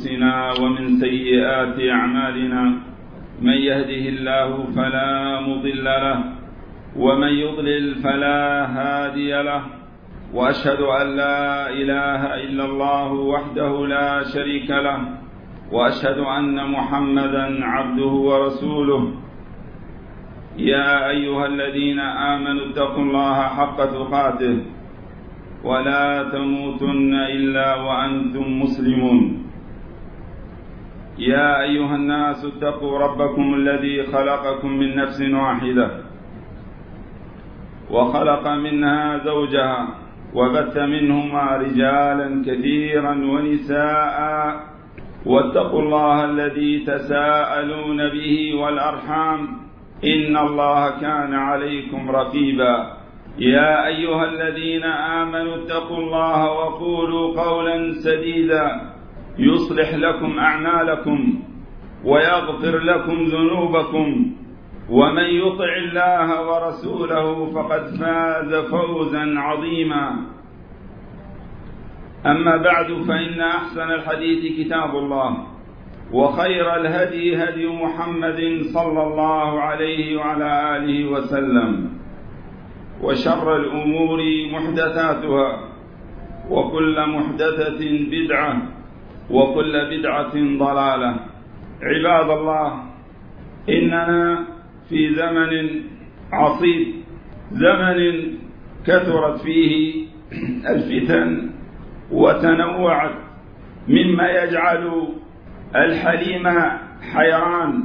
أنفسنا ومن سيئات أعمالنا، من يهده الله فلا مضل له ومن يضلل فلا هادي له، وأشهد أن لا إله إلا الله وحده لا شريك له، وأشهد أن محمدا عبده ورسوله. يا أيها الذين آمنوا اتقوا الله حق تقاته ولا تموتن إلا وأنتم مسلمون. يا أيها الناس اتقوا ربكم الذي خلقكم من نفس واحدة وخلق منها زوجها وبث منهما رجالا كثيرا ونساء، واتقوا الله الذي تساءلون به والأرحام إن الله كان عليكم رقيبا. يا أيها الذين آمنوا اتقوا الله وقولوا قولا سديدا يصلح لكم أعمالكم ويغفر لكم ذنوبكم، ومن يطع الله ورسوله فقد فاز فوزا عظيما. أما بعد، فإن أحسن الحديث كتاب الله، وخير الهدي هدي محمد صلى الله عليه وعلى آله وسلم، وشر الأمور محدثاتها، وكل محدثة بدعة، وكل بدعة ضلالة. عباد الله، إننا في زمن عصيب، زمن كثرت فيه الفتن وتنوعت، مما يجعل الحليم حيران.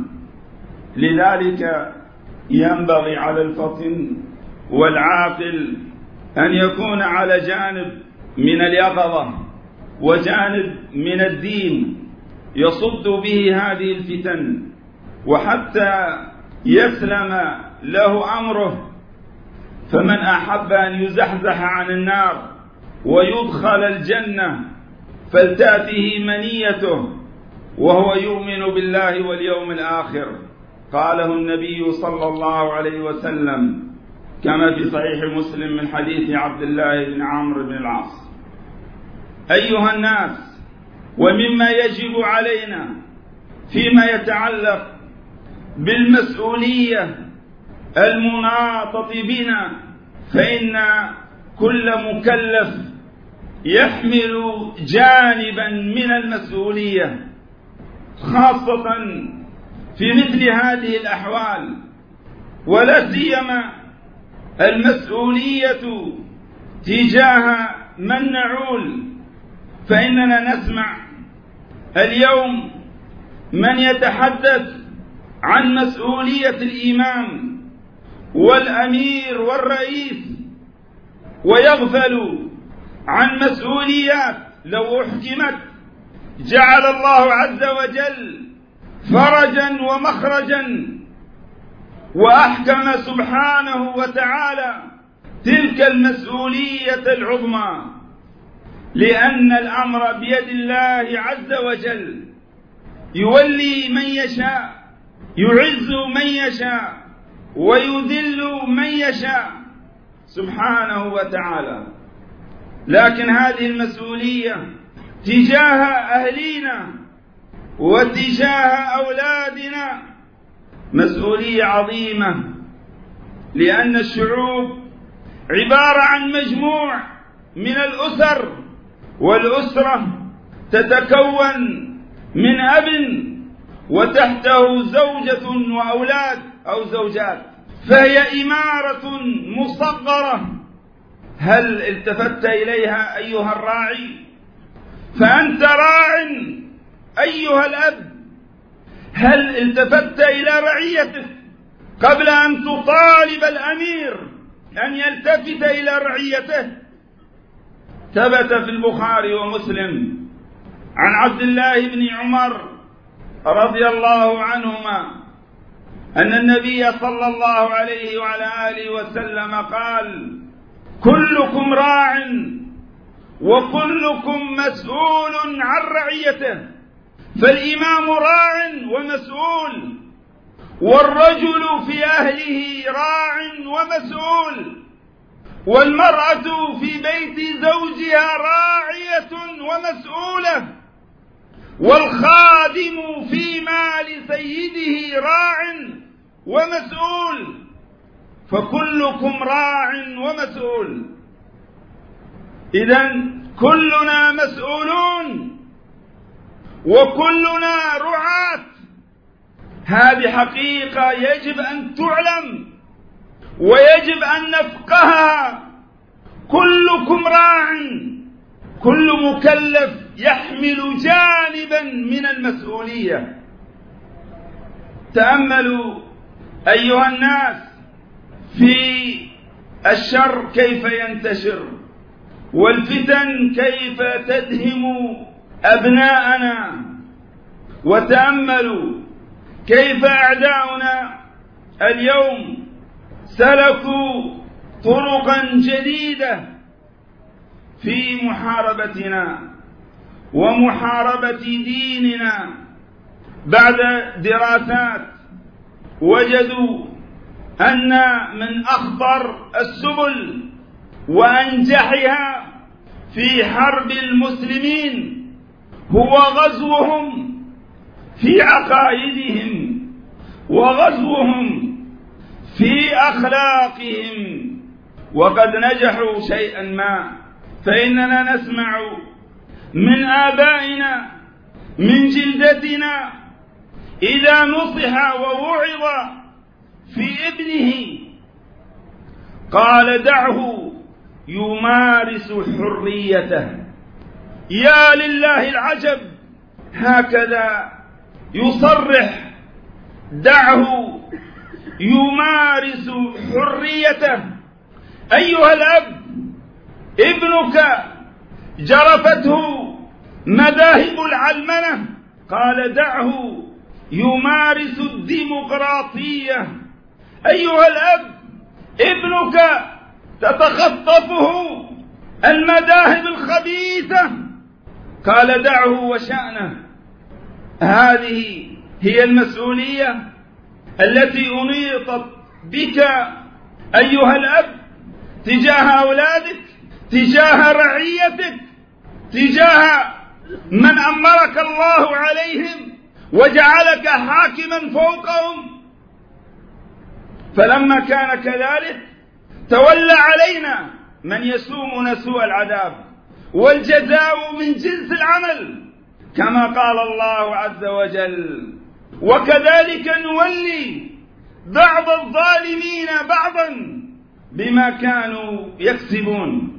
لذلك ينبغي على الفطن والعاقل أن يكون على جانب من اليقظة وجانب من الدين يصد به هذه الفتن، وحتى يسلم له أمره. فمن أحب أن يزحزح عن النار ويدخل الجنة فلتأته منيته وهو يؤمن بالله واليوم الآخر. قاله النبي صلى الله عليه وسلم كما في صحيح مسلم من حديث عبد الله بن عمرو بن العاص. أيها الناس، ومما يجب علينا فيما يتعلق بالمسؤولية المناطة بنا، فإن كل مكلف يحمل جانبا من المسؤولية، خاصة في مثل هذه الأحوال، ولا سيما المسؤولية تجاه من نعول. فإننا نسمع اليوم من يتحدث عن مسؤولية الإمام والأمير والرئيس، ويغفل عن مسؤوليات لو أحكمت جعل الله عز وجل فرجا ومخرجا، وأحكم سبحانه وتعالى تلك المسؤولية العظمى، لأن الأمر بيد الله عز وجل، يولي من يشاء، يعز من يشاء، ويذل من يشاء سبحانه وتعالى. لكن هذه المسؤولية تجاه أهلنا وتجاه أولادنا مسؤولية عظيمة، لأن الشعوب عبارة عن مجموع من الأسر، والأسرة تتكون من أب وتحته زوجة وأولاد أو زوجات، فهي إمارة مصغرة. هل التفت إليها أيها الراعي؟ فأنت راع أيها الأب، هل التفت إلى رعيتك قبل أن تطالب الأمير أن يلتفت إلى رعيته؟ ثبت في البخاري ومسلم عن عبد الله بن عمر رضي الله عنهما أن النبي صلى الله عليه وعلى آله وسلم قال: كلكم راع وكلكم مسؤول عن رعيته، فالإمام راع ومسؤول، والرجل في أهله راع ومسؤول، والمرأة في بيت زوجها راعية ومسؤولة، والخادم في مال سيده راع ومسؤول، فكلكم راع ومسؤول. إذن كلنا مسؤولون وكلنا رعاة. هذه حقيقة يجب أن تعلم ويجب أن نفقهها. كلكم راع، كل مكلف يحمل جانبا من المسؤولية. تأملوا أيها الناس في الشر كيف ينتشر، والفتن كيف تدهم أبناءنا، وتأملوا كيف أعداؤنا اليوم سلكوا طرقا جديدة في محاربتنا ومحاربة ديننا. بعد دراسات وجدوا أن من أخطر السبل وأنجحها في حرب المسلمين هو غزوهم في عقائدهم وغزوهم في أخلاقهم. وقد نجحوا شيئا ما، فإننا نسمع من آبائنا من جلدتنا إذا نصح ووعظ في ابنه قال دعه يمارس حريته. يا لله العجب، هكذا يصرح، دعه يمارس حريته. أيها الأب، ابنك جرفته مذاهب العلمنة، قال دعه يمارس الديمقراطية. أيها الأب، ابنك تتخطفه المذاهب الخبيثة، قال دعه وشأنه. هذه هي المسؤولية التي أنيطت بك أيها الأب تجاه أولادك، تجاه رعيتك، تجاه من أمرك الله عليهم وجعلك حاكما فوقهم. فلما كان كذلك تولى علينا من يسومنا سوء العذاب، والجزاء من جنس العمل كما قال الله عز وجل. وكذلك نولي بعض الظالمين بعضا بما كانوا يكسبون.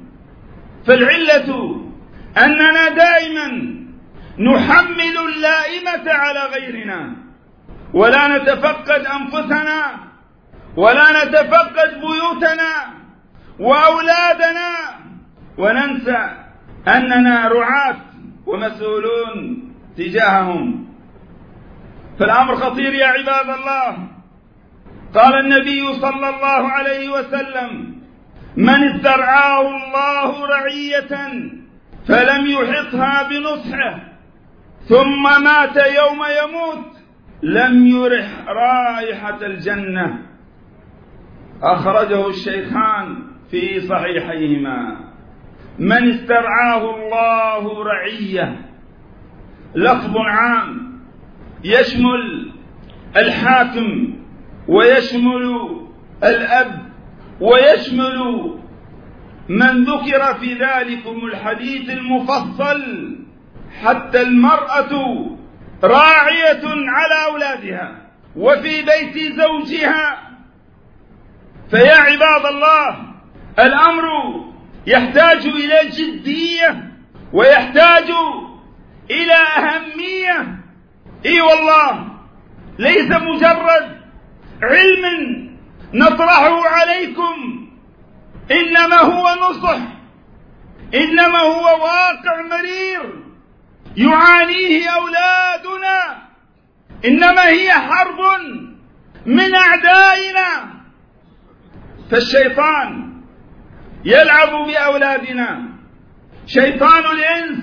فالعلة أننا دائما نحمل اللائمة على غيرنا، ولا نتفقد أنفسنا، ولا نتفقد بيوتنا وأولادنا، وننسى أننا رعاة ومسؤولون تجاههم. فالأمر خطير يا عباد الله. قال النبي صلى الله عليه وسلم: من استرعاه الله رعية فلم يحطها بنصحه ثم مات يوم يموت لم يرح رائحة الجنة. أخرجه الشيخان في صحيحيهما. من استرعاه الله رعية لفظ عام يشمل الحاكم ويشمل الأب ويشمل من ذكر في ذلكم الحديث المفصل، حتى المرأة راعية على أولادها وفي بيت زوجها. فيا عباد الله، الأمر يحتاج إلى جدية ويحتاج إلى أهمية. إي والله، ليس مجرد علم نطرحه عليكم، إنما هو نصح، إنما هو واقع مرير يعانيه أولادنا، إنما هي حرب من أعدائنا. فالشيطان يلعب بأولادنا، شيطان الإنس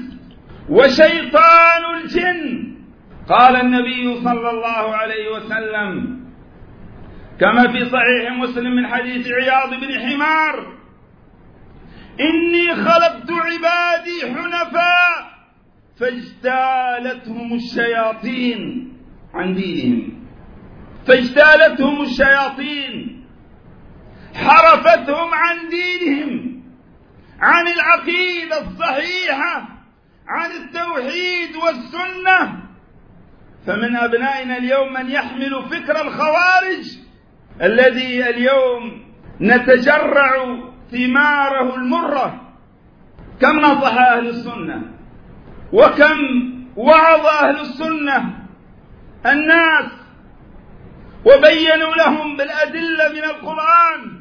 وشيطان الجن. قال النبي صلى الله عليه وسلم كما في صحيح مسلم من حديث عياض بن حمار: إني خلقت عبادي حنفاء فاجتالتهم الشياطين عن دينهم، فاجتالتهم الشياطين، حرفتهم عن دينهم، عن العقيدة الصحيحة، عن التوحيد والسنة. فمن أبنائنا اليوم من يحمل فكر الخوارج الذي اليوم نتجرع ثماره المرة. كم نصح أهل السنة وكم وعظ أهل السنة الناس وبينوا لهم بالأدلة من القرآن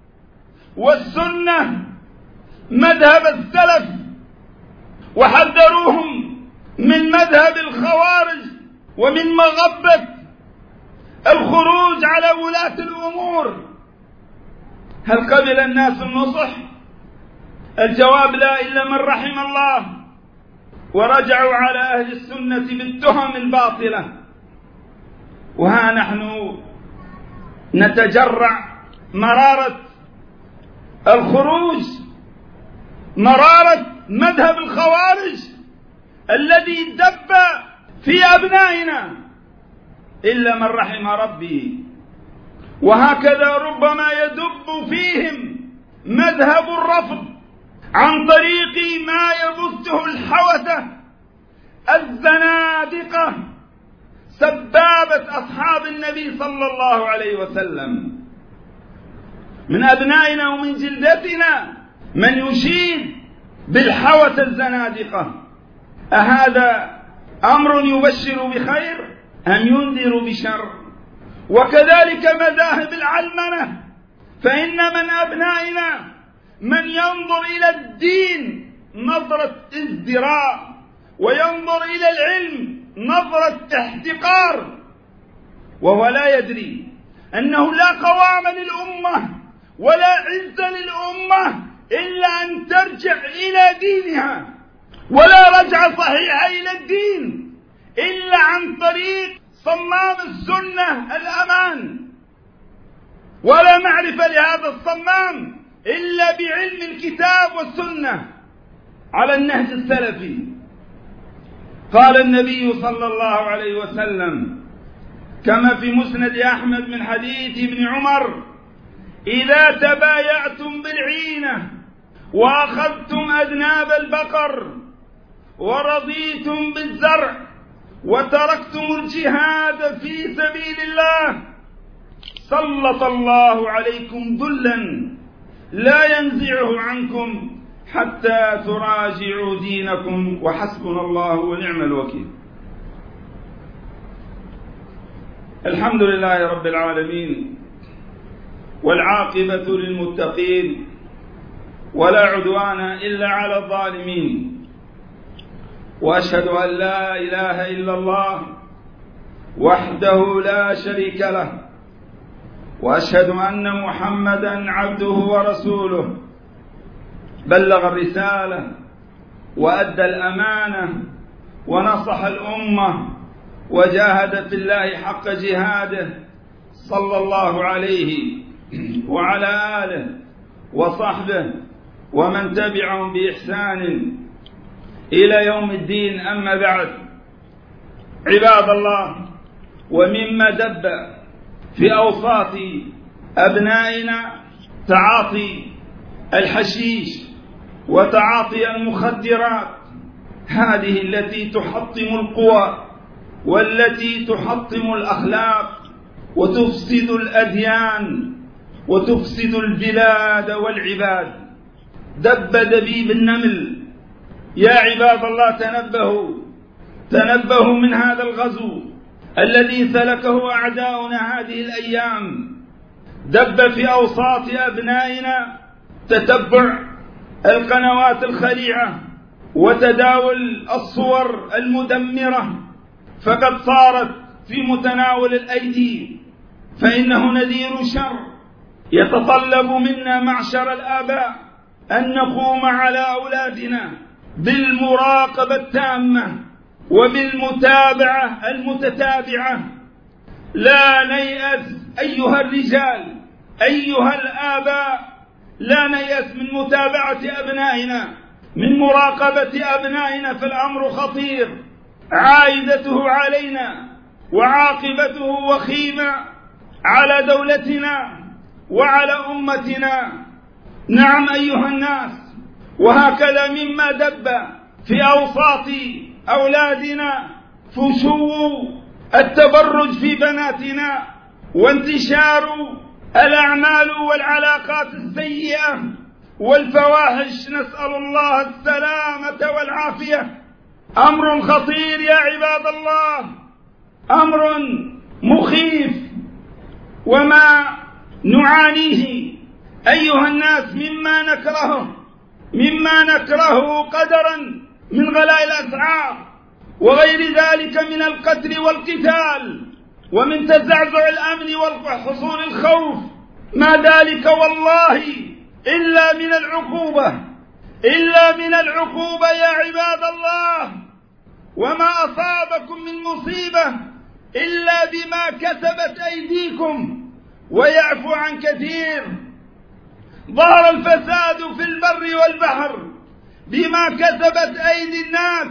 والسنة مذهب السلف، وحذروهم من مذهب الخوارج ومن مغبة الخروج على ولاة الأمور. هل قبل الناس النصح؟ الجواب لا، إلا من رحم الله، ورجعوا على أهل السنة بالتهم الباطلة. وها نحن نتجرع مرارة الخروج، مرارة مذهب الخوارج الذي دب في أبنائنا، إلا من رحم ربي. وهكذا ربما يدب فيهم مذهب الرفض عن طريق ما يبثه الحوثة الزنادقة سبابة أصحاب النبي صلى الله عليه وسلم. من أبنائنا ومن جلدتنا من يشيد بالحوثة الزنادقة. أهذا أمر يبشر بخير أم ينذر بشر؟ وكذلك مذاهب العلمنة، فإن من أبنائنا من ينظر إلى الدين نظرة ازدراء، وينظر إلى العلم نظرة احتقار، وهو لا يدري أنه لا قوام للأمة ولا عز للأمة إلا أن ترجع إلى دينها، ولا رجعة صحيحة إلى الدين إلا عن طريق صمام السنة الأمان، ولا معرفة لهذا الصمام إلا بعلم الكتاب والسنة على النهج السلفي. قال النبي صلى الله عليه وسلم كما في مسند أحمد من حديث ابن عمر: إذا تبايعتم بالعينة وأخذتم أذناب البقر ورضيتم بالزرع وتركتم الجهاد في سبيل الله سلط الله عليكم ذلا لا ينزعه عنكم حتى تراجعوا دينكم وحسبنا الله ونعم الوكيل. الحمد لله رب العالمين، والعاقبة للمتقين، ولا عدوان إلا على الظالمين. وأشهد أن لا إله إلا الله وحده لا شريك له، وأشهد أن محمدا عبده ورسوله، بلغ الرسالة وأدى الأمانة ونصح الأمة وجاهد في الله حق جهاده، صلى الله عليه وعلى آله وصحبه ومن تبعهم بإحسان إلى يوم الدين. أما بعد، عباد الله، ومما دب في أوساط أبنائنا تعاطي الحشيش وتعاطي المخدرات، هذه التي تحطم القوى والتي تحطم الأخلاق وتفسد الأديان وتفسد البلاد والعباد. دب دبيب النمل. يا عباد الله، تنبهوا من هذا الغزو الذي سلكه أعداؤنا هذه الأيام. دب في أوساط أبنائنا تتبع القنوات الخليعة وتداول الصور المدمرة، فقد صارت في متناول الأيدي، فإنه نذير شر. يتطلب منا معشر الآباء أن نقوم على أولادنا بالمراقبة التامة وبالمتابعة المتتابعة. لا نيأس أيها الرجال، أيها الآباء، لا نيأس من متابعة أبنائنا من مراقبة أبنائنا، فالأمر خطير، عائدته علينا وعاقبته وخيمة على دولتنا وعلى أمتنا. نعم أيها الناس، وهكذا مما دب في أوساط أولادنا فشو التبرج في بناتنا وانتشار الأعمال والعلاقات السيئة والفواحش، نسأل الله السلامة والعافية. أمر خطير يا عباد الله، أمر مخيف، وما نعانيه أيها الناس مما نكرهه قدرا من غلاء الأسعار وغير ذلك من القتل والقتال ومن تزعزع الأمن وحصول الخوف، ما ذلك والله إلا من العقوبة يا عباد الله. وما أصابكم من مصيبة إلا بما كسبت أيديكم ويعفو عن كثير. ظهر الفساد في البر والبحر بما كسبت أيدي الناس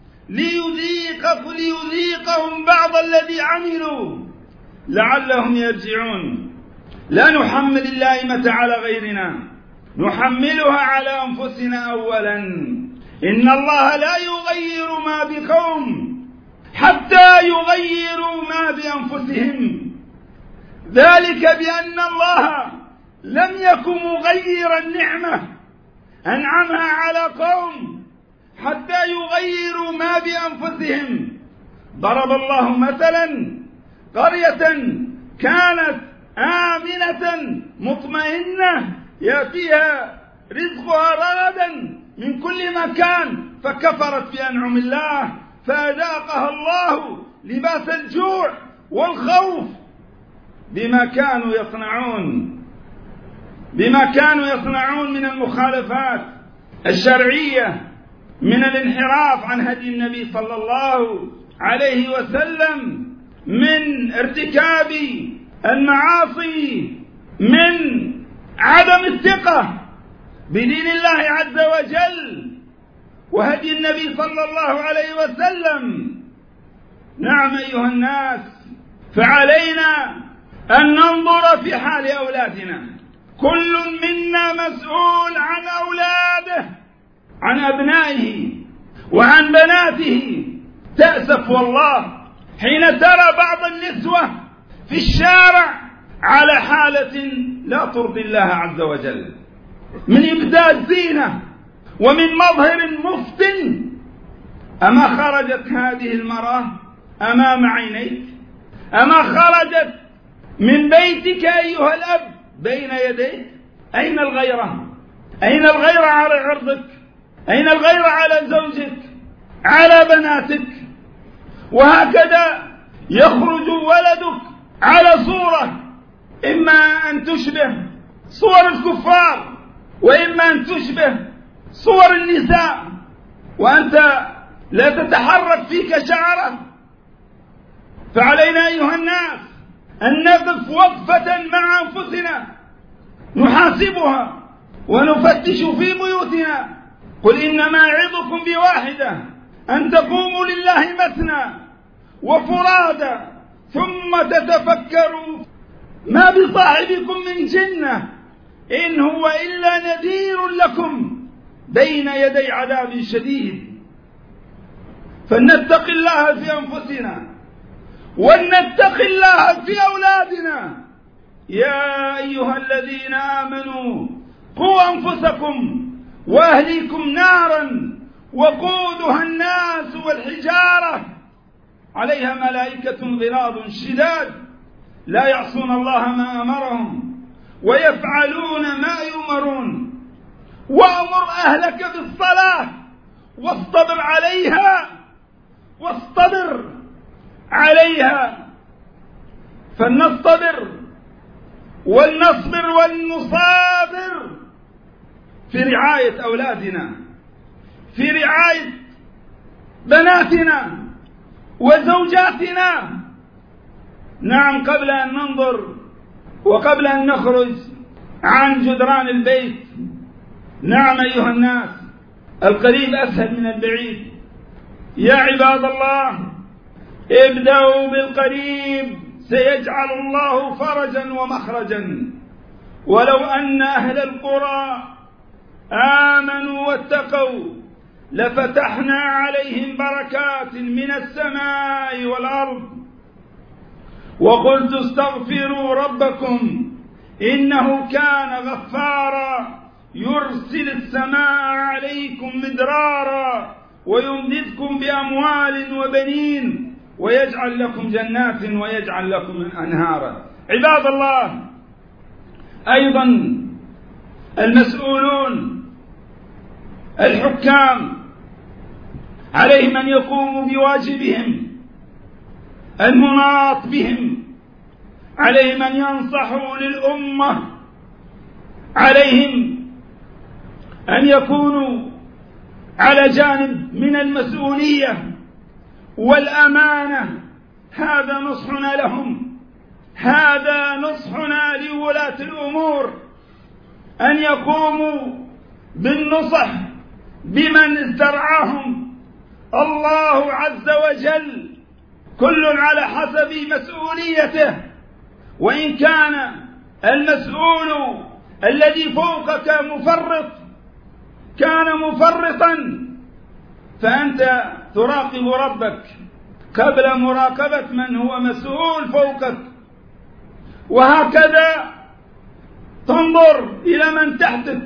ليذيقهم بعض الذي عملوا لعلهم يرجعون. لا نحمل اللائمة على غيرنا، نحملها على أنفسنا أولا. إن الله لا يغير ما بقوم حتى يغيروا ما بأنفسهم، ذلك بأن الله لم يكن مغيرا نعمة أنعمها على قوم حتى يغيروا ما بأنفسهم. ضرب الله مثلا قرية كانت آمنة مطمئنة يأتيها رزقها رغدا من كل مكان، فكفرت بأنعم الله فأذاقها الله لباس الجوع والخوف بما كانوا يصنعون من المخالفات الشرعية، من الانحراف عن هدي النبي صلى الله عليه وسلم، من ارتكاب المعاصي، من عدم الثقة بدين الله عز وجل وهدي النبي صلى الله عليه وسلم. نعم أيها الناس، فعلينا أن ننظر في حال أولادنا، كل منا مسؤول عن أولاده، عن أبنائه وعن بناته. تأسف والله حين ترى بعض النسوة في الشارع على حالة لا ترضي الله عز وجل، من إبداء زينة ومن مظهر مفتن. أما خرجت هذه المرأة أمام عينيك؟ أما خرجت من بيتك أيها الأب بين يديك؟ أين الغيرة؟ أين الغيرة على عرضك؟ أين الغيرة على زوجك، على بناتك؟ وهكذا يخرج ولدك على صورة إما أن تشبه صور الكفار وإما أن تشبه صور النساء، وأنت لا تتحرك فيك شعرة. فعلينا أيها الناس أن نقف وقفة مع أنفسنا نحاسبها ونفتش في بيوتنا. قل إنما أعظكم بواحدة، أن تقوموا لله مثنى وفرادى ثم تتفكروا ما بصاحبكم من جنة إن هو إلا نذير لكم بين يدي عذاب شديد. فلنتق الله في أنفسنا ولنتق الله في أولادنا. يا أيها الذين آمنوا قوا أنفسكم وأهليكم نارا وقودها الناس والحجارة عليها ملائكة غلاظ شداد لا يعصون الله ما أمرهم ويفعلون ما يؤمرون. وأمر أهلك بالصلاة واصطبر عليها فلنصطبر ولنصبر ولنصابر في رعاية أولادنا، في رعاية بناتنا وزوجاتنا. نعم، قبل أن ننظر وقبل أن نخرج عن جدران البيت، نعم أيها الناس، القريب أسهل من البعيد. يا عباد الله، ابدأوا بالقريب سيجعل الله فرجا ومخرجا. ولو أن أهل القرى آمنوا واتقوا لفتحنا عليهم بركات من السماء والأرض. وقلت استغفروا ربكم إنه كان غفارا يرسل السماء عليكم مدرارا ويمددكم بأموال وبنين ويجعل لكم جنات ويجعل لكم أنهارا. عباد الله، أيضا المسؤولون الحكام عليهم أن يقوموا بواجبهم المناط بهم، عليهم أن ينصحوا للأمة، عليهم أن يكونوا على جانب من المسؤولية والأمانة. هذا نصحنا لهم، هذا نصحنا لولاة الأمور، أن يقوموا بالنصح بمن استرعاهم الله عز وجل، كل على حسب مسؤوليته. وإن كان المسؤول الذي فوقك كان مفرطا فأنت تراقب ربك قبل مراقبة من هو مسؤول فوقك، وهكذا تنظر إلى من تحتك،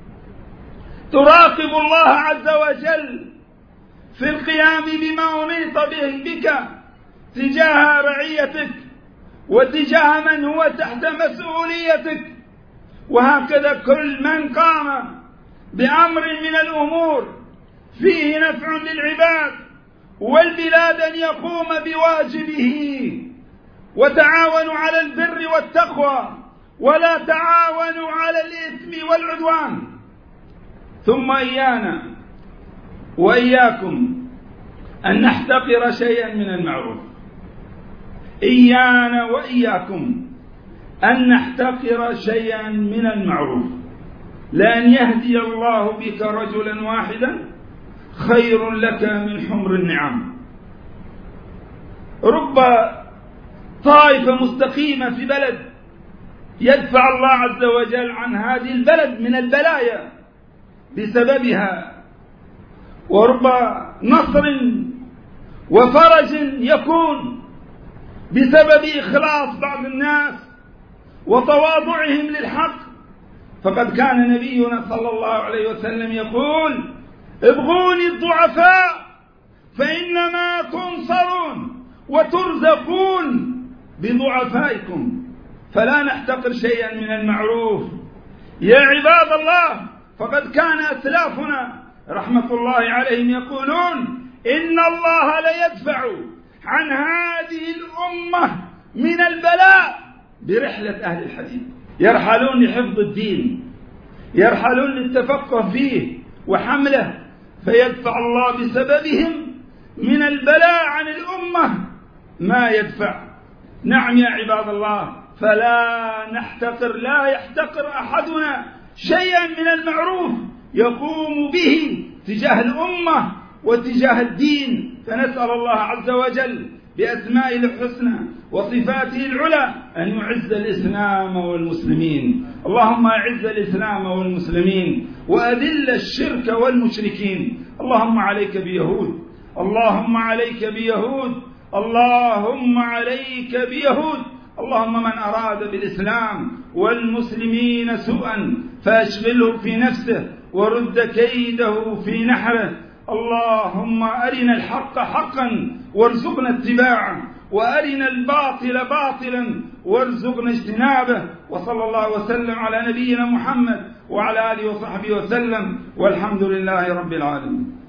تراقب الله عز وجل في القيام بما أمرت به بك تجاه رعيتك وتجاه من هو تحت مسؤوليتك. وهكذا كل من قام بأمر من الأمور فيه نفع للعباد والبلاد أن يقوم بواجبه. وتعاونوا على البر والتقوى ولا تعاونوا على الإثم والعدوان. ثم إيانا وإياكم أن نحتقر شيئا من المعروف. إيانا وإياكم أن نحتقر شيئا من المعروف. لأن يهدي الله بك رجلا واحدا خير لك من حمر النعم. رب طائفة مستقيمة في بلد يدفع الله عز وجل عن هذه البلد من البلايا بسببها، ورب نصر وفرج يكون بسبب إخلاص بعض الناس وتواضعهم للحق. فقد كان نبينا صلى الله عليه وسلم يقول: ابغوني الضعفاء فإنما تنصرون وترزقون بضعفائكم. فلا نحتقر شيئا من المعروف يا عباد الله. فقد كان أسلافنا رحمة الله عليهم يقولون: إن الله ليدفع عن هذه الأمة من البلاء برحلة أهل الحديث. يرحلون لحفظ الدين، يرحلون للتفقه فيه وحمله، فيدفع الله بسببهم من البلاء عن الأمة ما يدفع. نعم يا عباد الله، فلا نحتقر، لا يحتقر أحدنا شيئا من المعروف يقوم به تجاه الأمة وتجاه الدين. فنسأل الله عز وجل بأسمائه الحسنى وصفاته العلى أن يعز الإسلام والمسلمين. اللهم أعز الإسلام والمسلمين وأذل الشرك والمشركين. اللهم عليك بيهود، اللهم عليك بيهود، اللهم عليك بيهود. اللهم من أراد بالإسلام والمسلمين سوءا فأشغله في نفسه ورد كيده في نحره. اللهم أرنا الحق حقا وارزقنا اتباعه، وأرنا الباطل باطلا وارزقنا اجتنابه. وصلى الله وسلم على نبينا محمد وعلى آله وصحبه وسلم، والحمد لله رب العالمين.